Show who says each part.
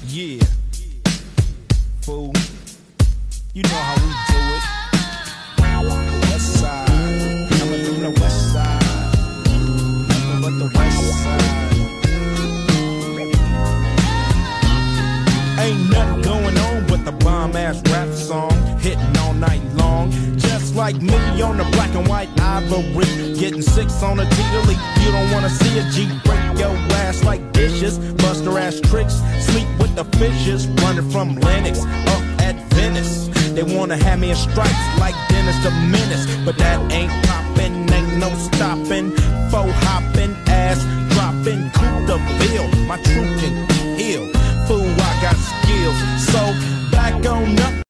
Speaker 1: Yeah, fool. You know how we do it. West side, coming from the west side. Nothing but the west side. Ain't nothing going on but the bomb-ass rap song, hitting all night long. Just like me on the black and white ivory, getting 6 on a T-Delete. You don't wanna see a G break your ass like dishes, bust her ass tricks, sleep with the fishes, running from Lennox up at Venice. They wanna have me in stripes like Dennis the Menace, but that ain't poppin', ain't no stopping. Faux hopping, ass dropping, Coupe de Ville, my truth can heal. Fool, I got skills, so back on